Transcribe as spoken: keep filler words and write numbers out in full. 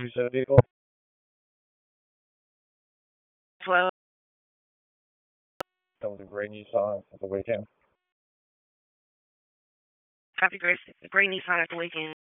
You said a vehicle? Hello. That was a gray Nissan at the weekend. Copy, Grace. Gray Nissan at the weekend.